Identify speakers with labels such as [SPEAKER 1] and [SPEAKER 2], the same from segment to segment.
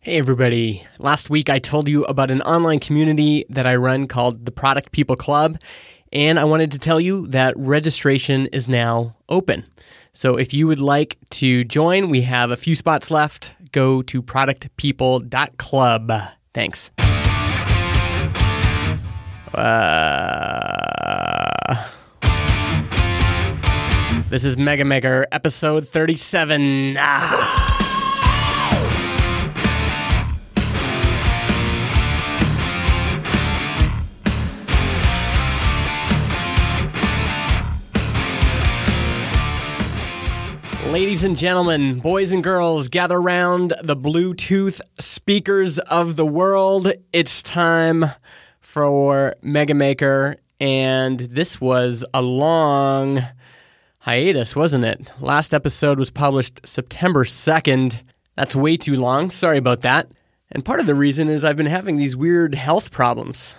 [SPEAKER 1] Hey everybody. Last week I told you about an online community that I run called the Product People Club, and I wanted to tell you that registration is now open. So if you would like to join, we have a few spots left. Go to productpeople.club. Thanks. This is Mega Maker, episode 37. Ladies and gentlemen, boys and girls, gather round the Bluetooth speakers of the world. It's time for Mega Maker, and this was a long hiatus, wasn't it? Last episode was published September 2nd. That's way too long. Sorry about that. And part of the reason is I've been having these weird health problems.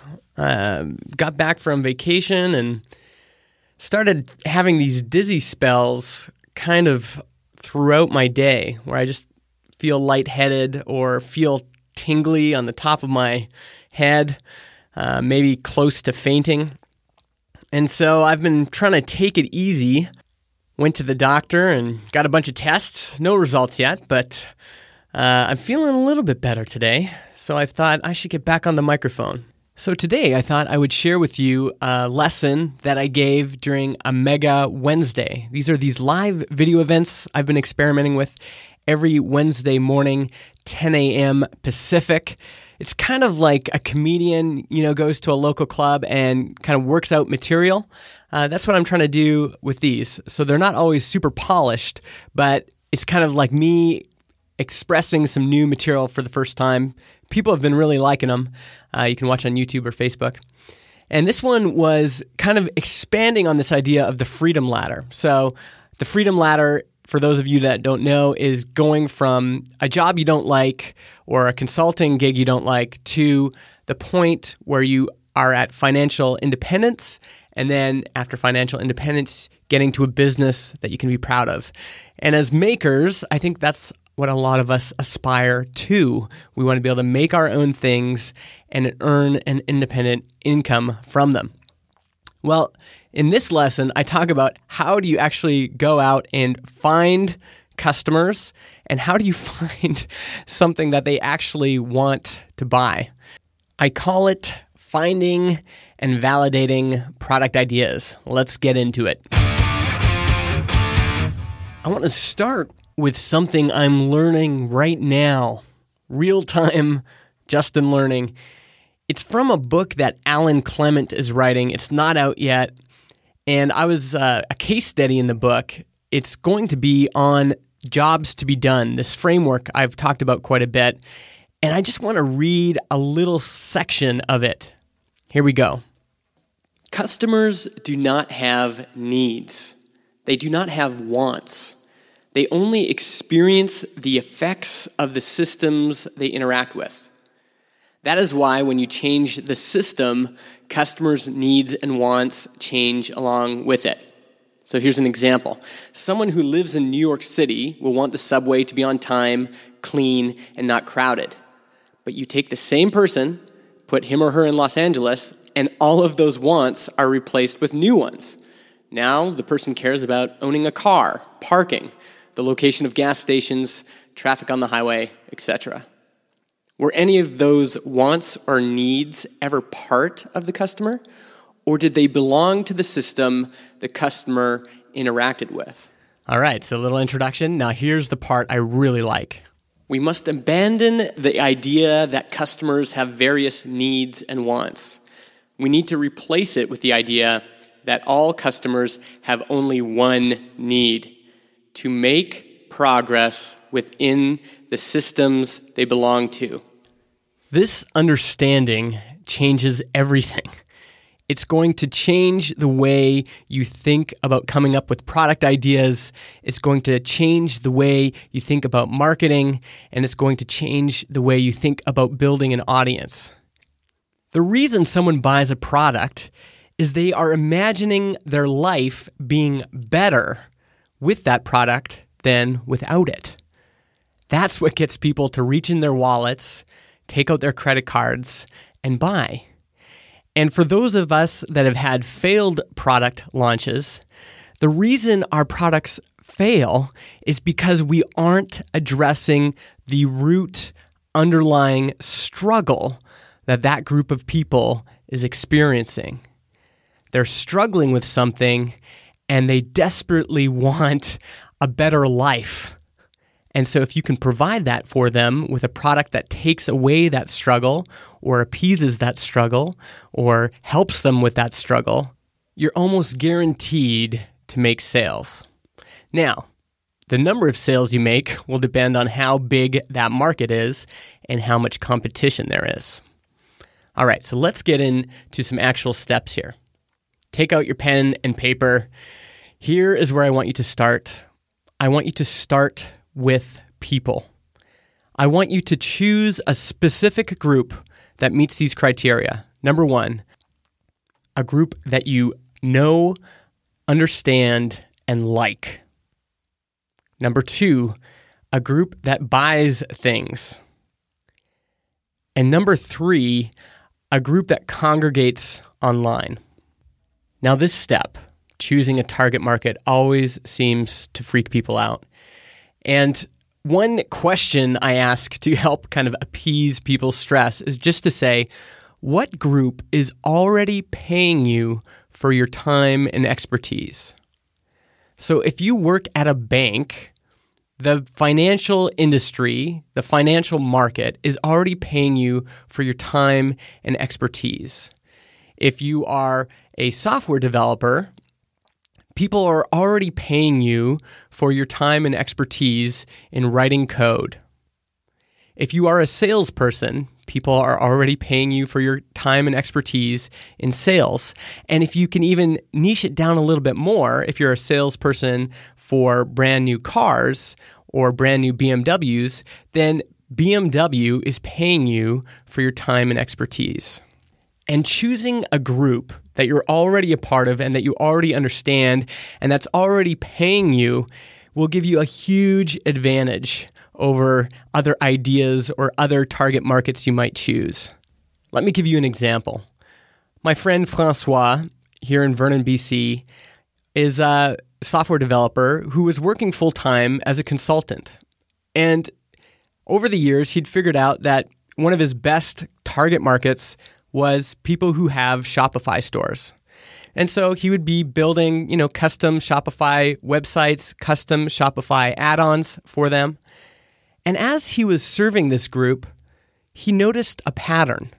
[SPEAKER 1] Got back from vacation and started having these dizzy spells kind of throughout my day where I just feel lightheaded or feel tingly on the top of my head, maybe close to fainting. And so I've been trying to take it easy. Went to the doctor and got a bunch of tests. No results yet, but I'm feeling a little bit better today. So I thought I should get back on the microphone. So today I thought I would share with you a lesson that I gave during a Mega Wednesday. These are these live video events I've been experimenting with every Wednesday morning, 10 a.m. Pacific. It's kind of like a comedian, goes to a local club and kind of works out material. That's what I'm trying to do with these. So they're not always super polished, but it's kind of like me expressing some new material for the first time. People have been really liking them. You can watch on YouTube or Facebook. And this one was kind of expanding on this idea of the freedom ladder. So the freedom ladder, for those of you that don't know, is going from a job you don't like or a consulting gig you don't like to the point where you are at financial independence, and then after financial independence, getting to a business that you can be proud of. And as makers, I think that's what a lot of us aspire to. We want to be able to make our own things and earn an independent income from them. Well, in this lesson, I talk about how do you actually go out and find customers, and how do you find something that they actually want to buy. I call it finding and validating product ideas. Let's get into it. I want to start with something I'm learning right now, real-time Justin learning. It's from a book that Alan Clement is writing. It's not out yet, and I was a case study in the book. It's going to be on jobs to be done, this framework I've talked about quite a bit, and I just want to read a little section of it. Here we go. Customers do not have needs. They do not have wants. They only experience the effects of the systems they interact with. That is why when you change the system, customers' needs and wants change along with it. So here's an example. Someone who lives in New York City will want the subway to be on time, clean, and not crowded. But you take the same person, put him or her in Los Angeles, and all of those wants are replaced with new ones. Now the person cares about owning a car, parking, the location of gas stations, traffic on the highway, etc. Were any of those wants or needs ever part of the customer, or did they belong to the system the customer interacted with? All right, so a little introduction. Now here's the part I really like. We must abandon the idea that customers have various needs and wants. We need to replace it with the idea that all customers have only one need: to make progress within the systems they belong to. This understanding changes everything. It's going to change the way you think about coming up with product ideas. It's going to change the way you think about marketing, and it's going to change the way you think about building an audience. The reason someone buys a product is they are imagining their life being better with that product than without it. That's what gets people to reach in their wallets, take out their credit cards, and buy. And for those of us that have had failed product launches, the reason our products fail is because we aren't addressing the root underlying struggle that group of people is experiencing. They're struggling with something and they desperately want a better life. And so if you can provide that for them with a product that takes away that struggle or appeases that struggle or helps them with that struggle, you're almost guaranteed to make sales. Now, the number of sales you make will depend on how big that market is and how much competition there is. All right, so let's get into some actual steps here. Take out your pen and paper. Here is where I want you to start. I want you to start with people. I want you to choose a specific group that meets these criteria. Number one, a group that you know, understand, and like. Number two, a group that buys things. And number three, a group that congregates online. Now this step, choosing a target market, always seems to freak people out. And one question I ask to help kind of appease people's stress is just to say, what group is already paying you for your time and expertise? So if you work at a bank, the financial industry, the financial market is already paying you for your time and expertise. If you are a software developer, people are already paying you for your time and expertise in writing code. If you are a salesperson, people are already paying you for your time and expertise in sales. And if you can even niche it down a little bit more, if you're a salesperson for brand new cars or brand new BMWs, then BMW is paying you for your time and expertise. And choosing a group that you're already a part of and that you already understand and that's already paying you will give you a huge advantage over other ideas or other target markets you might choose. Let me give you an example. My friend Francois here in Vernon, BC, is a software developer who was working full-time as a consultant. And over the years, he'd figured out that one of his best target markets was people who have Shopify stores. And so he would be building, custom Shopify websites, custom Shopify add-ons for them. And as he was serving this group, he noticed a pattern.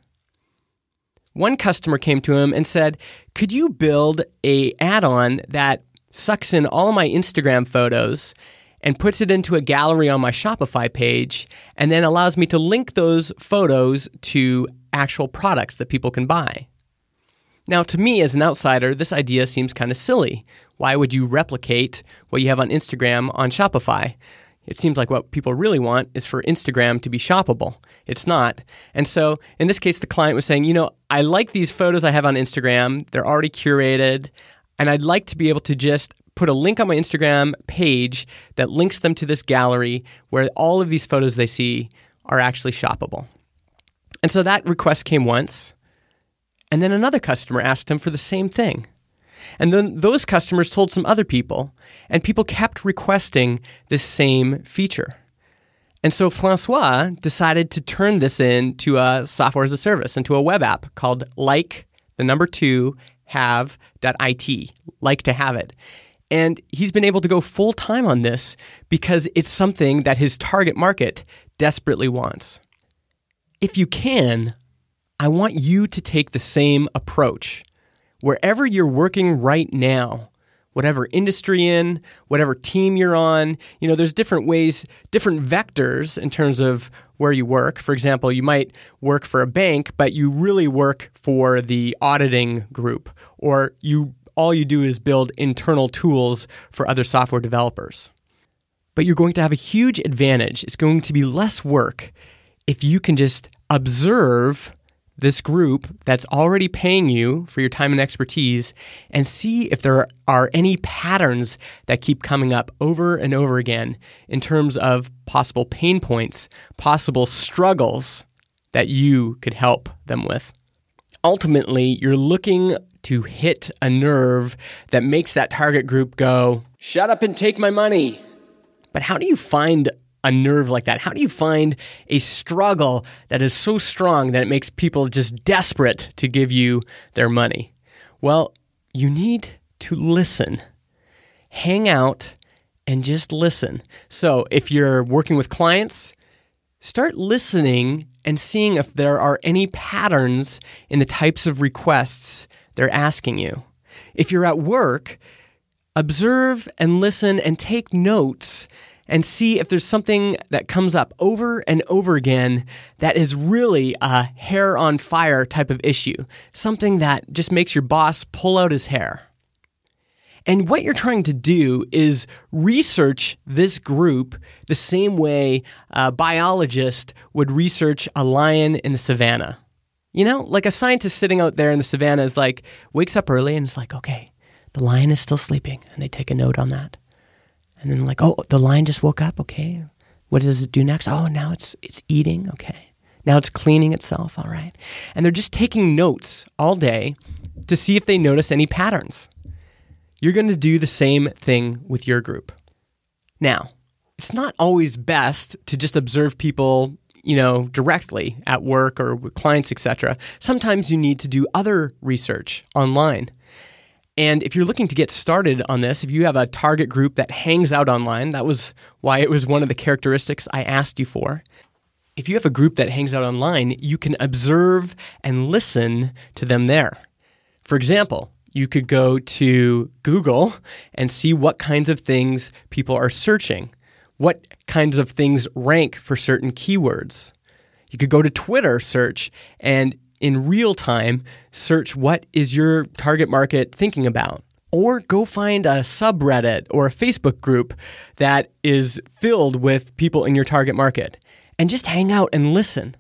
[SPEAKER 1] One customer came to him and said, "Could you build an add-on that sucks in all of my Instagram photos and puts it into a gallery on my Shopify page and then allows me to link those photos to actual products that people can buy?" Now, to me as an outsider, this idea seems kind of silly. Why would you replicate what you have on Instagram on Shopify? It seems like what people really want is for Instagram to be shoppable. It's not. And so in this case, the client was saying, I like these photos I have on Instagram. They're already curated. And I'd like to be able to just put a link on my Instagram page that links them to this gallery where all of these photos they see are actually shoppable. And so that request came once. And then another customer asked him for the same thing. And then those customers told some other people, and people kept requesting this same feature. And so Francois decided to turn this into a software as a service, into a web app called have.it, like to have it. And he's been able to go full time on this because it's something that his target market desperately wants. If you can, I want you to take the same approach. Wherever you're working right now, whatever industry in, whatever team you're on, there's different ways, different vectors in terms of where you work. For example, you might work for a bank, but you really work for the auditing group, or all you do is build internal tools for other software developers. But you're going to have a huge advantage. It's going to be less work if you can just observe this group that's already paying you for your time and expertise and see if there are any patterns that keep coming up over and over again in terms of possible pain points, possible struggles that you could help them with. Ultimately, you're looking to hit a nerve that makes that target group go, "Shut up and take my money." But how do you find a nerve like that? How do you find a struggle that is so strong that it makes people just desperate to give you their money? Well, you need to listen. Hang out and just listen. So if you're working with clients, start listening and seeing if there are any patterns in the types of requests they're asking you. If you're at work, observe and listen and take notes and see if there's something that comes up over and over again that is really a hair on fire type of issue, something that just makes your boss pull out his hair. And what you're trying to do is research this group the same way a biologist would research a lion in the savannah. You know, like a scientist sitting out there in the savannah is like, wakes up early and is like, okay, the lion is still sleeping. And they take a note on that. And then like, oh, the lion just woke up. Okay. What does it do next? Oh, now it's eating. Okay. Now it's cleaning itself. All right. And they're just taking notes all day to see if they notice any patterns. You're going to do the same thing with your group. Now, it's not always best to just observe people, directly at work or with clients, etc. Sometimes you need to do other research online. And if you're looking to get started on this, if you have a target group that hangs out online, that was why it was one of the characteristics I asked you for. If you have a group that hangs out online, you can observe and listen to them there. For example, you could go to Google and see what kinds of things people are searching, what kinds of things rank for certain keywords. You could go to Twitter search and in real time, search what is your target market thinking about. Or go find a subreddit or a Facebook group that is filled with people in your target market and just hang out and listen.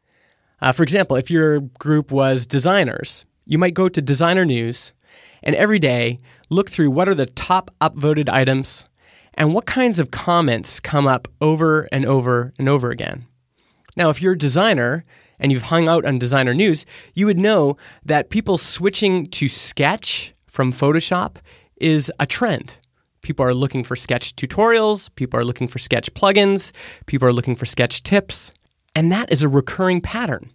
[SPEAKER 1] For example, if your group was designers, you might go to Designer News and every day look through what are the top upvoted items and what kinds of comments come up over and over and over again. Now, if you're a designer and you've hung out on Designer News, you would know that people switching to Sketch from Photoshop is a trend. People are looking for Sketch tutorials, people are looking for Sketch plugins, people are looking for Sketch tips, and that is a recurring pattern.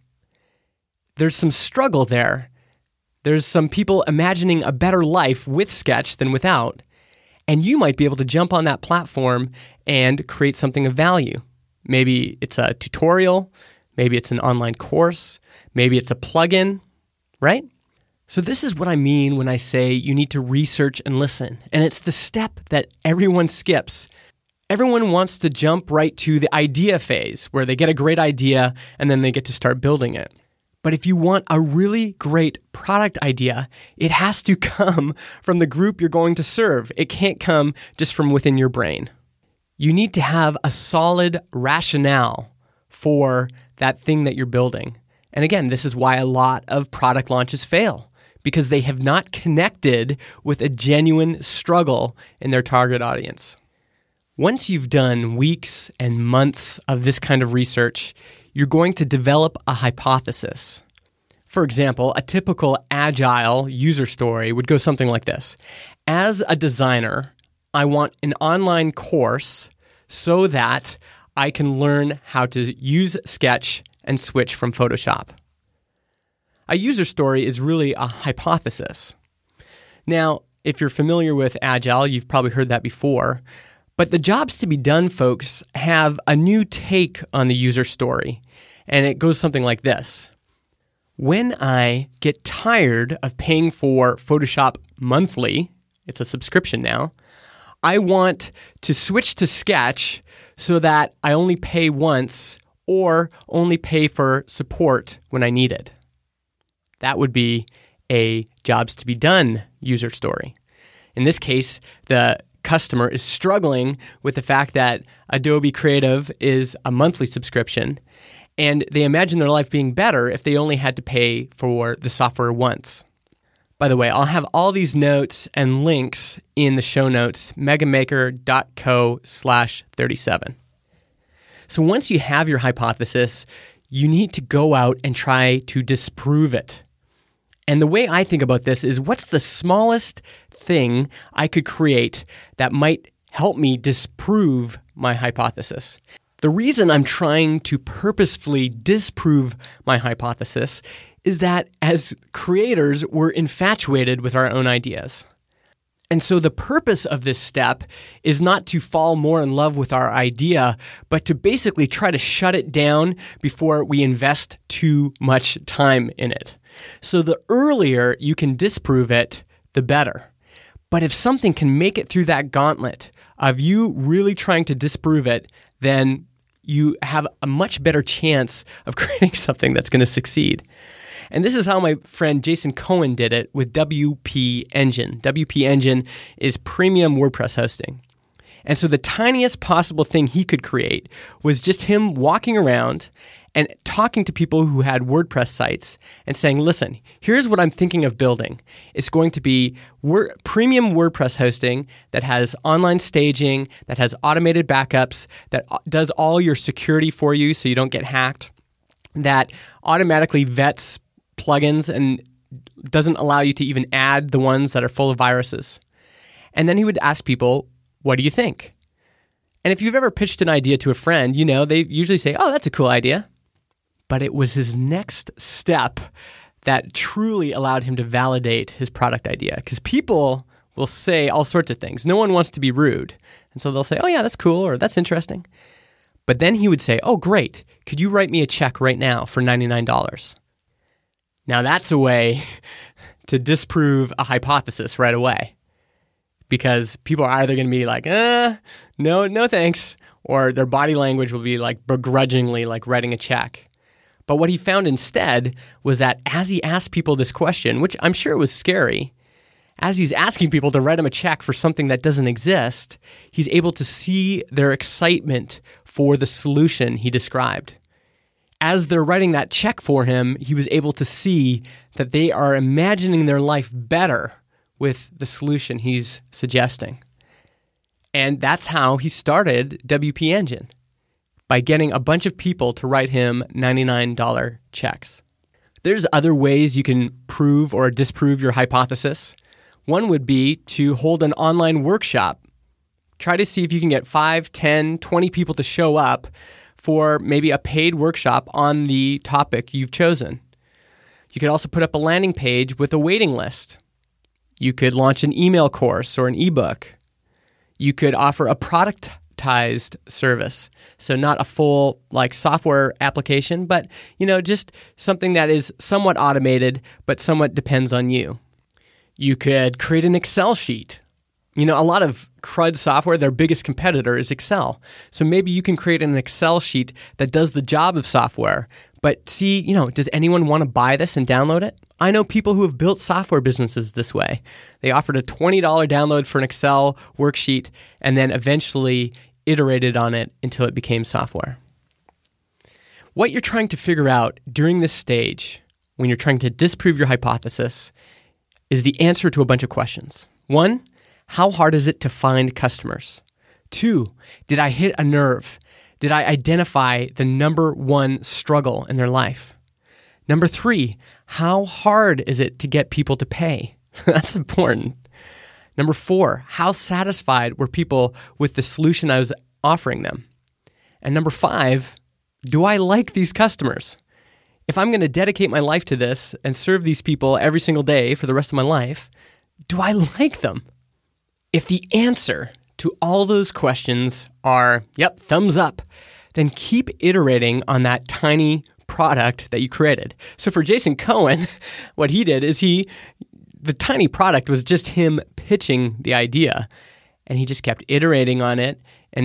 [SPEAKER 1] There's some struggle there. There's some people imagining a better life with Sketch than without, and you might be able to jump on that platform and create something of value. Maybe it's a tutorial, maybe it's an online course, maybe it's a plugin, right? So this is what I mean when I say you need to research and listen. And it's the step that everyone skips. Everyone wants to jump right to the idea phase where they get a great idea and then they get to start building it. But if you want a really great product idea, it has to come from the group you're going to serve. It can't come just from within your brain. You need to have a solid rationale for that thing that you're building. And again, this is why a lot of product launches fail, because they have not connected with a genuine struggle in their target audience. Once you've done weeks and months of this kind of research, you're going to develop a hypothesis. For example, a typical agile user story would go something like this. As a designer, I want an online course so that I can learn how to use Sketch and switch from Photoshop. A user story is really a hypothesis. Now, if you're familiar with Agile, you've probably heard that before, but the jobs to be done, folks, have a new take on the user story, and it goes something like this. When I get tired of paying for Photoshop monthly, it's a subscription now, I want to switch to Sketch so that I only pay once or only pay for support when I need it. That would be a jobs to be done user story. In this case, the customer is struggling with the fact that Adobe Creative is a monthly subscription And they imagine their life being better if they only had to pay for the software once. By the way, I'll have all these notes and links in the show notes, megamaker.co/37. So once you have your hypothesis, you need to go out and try to disprove it. And the way I think about this is, what's the smallest thing I could create that might help me disprove my hypothesis? The reason I'm trying to purposefully disprove my hypothesis is that as creators, we're infatuated with our own ideas. And so the purpose of this step is not to fall more in love with our idea, but to basically try to shut it down before we invest too much time in it. So the earlier you can disprove it, the better. But if something can make it through that gauntlet of you really trying to disprove it, then you have a much better chance of creating something that's going to succeed. And this is how my friend Jason Cohen did it with WP Engine. WP Engine is premium WordPress hosting. And so the tiniest possible thing he could create was just him walking around and talking to people who had WordPress sites and saying, listen, here's what I'm thinking of building. It's going to be premium WordPress hosting that has online staging, that has automated backups, that does all your security for you so you don't get hacked, that automatically vets plugins and doesn't allow you to even add the ones that are full of viruses. And then he would ask people, what do you think? And if you've ever pitched an idea to a friend, you know, they usually say, oh, that's a cool idea. But it was his next step that truly allowed him to validate his product idea. Because people will say all sorts of things. No one wants to be rude. And so they'll say, oh yeah, that's cool, or that's interesting. But then he would say, oh great, could you write me a check right now for $99? Now that's a way to disprove a hypothesis right away. Because people are either going to be like, no thanks, or their body language will be like begrudgingly like writing a check. But what he found instead was that as he asked people this question, which I'm sure was scary, as he's asking people to write him a check for something that doesn't exist, he's able to see their excitement for the solution he described. As they're writing that check for him, he was able to see that they are imagining their life better with the solution he's suggesting. And that's how he started WP Engine, by getting a bunch of people to write him $99 checks. There's other ways you can prove or disprove your hypothesis. One would be to hold an online workshop. Try to see if you can get 5, 10, 20 people to show up for maybe a paid workshop on the topic you've chosen. You could also put up a landing page with a waiting list. You could launch an email course or an ebook. You could offer a productized service. So not a full like software application, but just something that is somewhat automated, but somewhat depends on you. You could create an Excel sheet. A lot of crud software, their biggest competitor is Excel. So maybe you can create an Excel sheet that does the job of software, but see, does anyone want to buy this and download it? I know people who have built software businesses this way. They offered a $20 download for an Excel worksheet and then eventually iterated on it until it became software. What you're trying to figure out during this stage, when you're trying to disprove your hypothesis, is the answer to a bunch of questions. 1, how hard is it to find customers? 2, did I hit a nerve? Did I identify the number one struggle in their life? Number 3, how hard is it to get people to pay? That's important. Number 4, how satisfied were people with the solution I was offering them? And number 5, do I like these customers? If I'm going to dedicate my life to this and serve these people every single day for the rest of my life, do I like them? If the answer to all those questions are, yep, thumbs up, then keep iterating on that tiny product that you created. So for Jason Cohen, what he did is the tiny product was just him pitching the idea, and he just kept iterating on it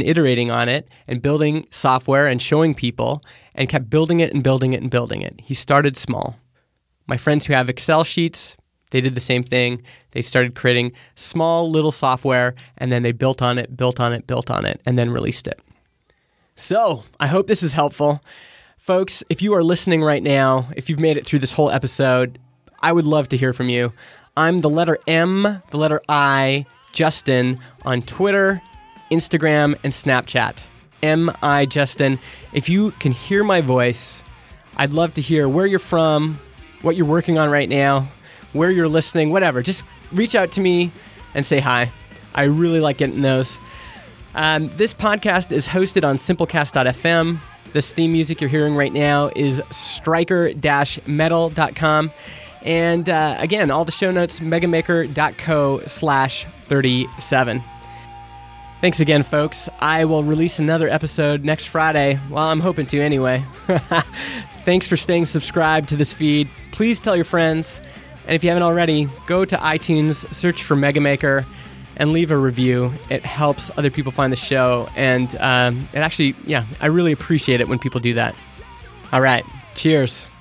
[SPEAKER 1] and building software and showing people and kept building it and building it and building it. He started small. My friends who have Excel sheets, they did the same thing. They started creating small little software, and then they built on it, and then released it. So I hope this is helpful. Folks, if you are listening right now, if you've made it through this whole episode, I would love to hear from you. I'm the letter M, the letter I, Justin, on Twitter, Instagram, and Snapchat. M.I. Justin. If you can hear my voice, I'd love to hear where you're from, what you're working on right now, where you're listening, whatever. Just reach out to me and say hi. I really like getting those. This podcast is hosted on Simplecast.fm. This theme music you're hearing right now is striker-metal.com. And again, all the show notes, megamaker.co/37. Thanks again, folks. I will release another episode next Friday. Well, I'm hoping to anyway. Thanks for staying subscribed to this feed. Please tell your friends. And if you haven't already, go to iTunes, search for Megamaker, and leave a review. It helps other people find the show. And it actually, I really appreciate it when people do that. All right. Cheers.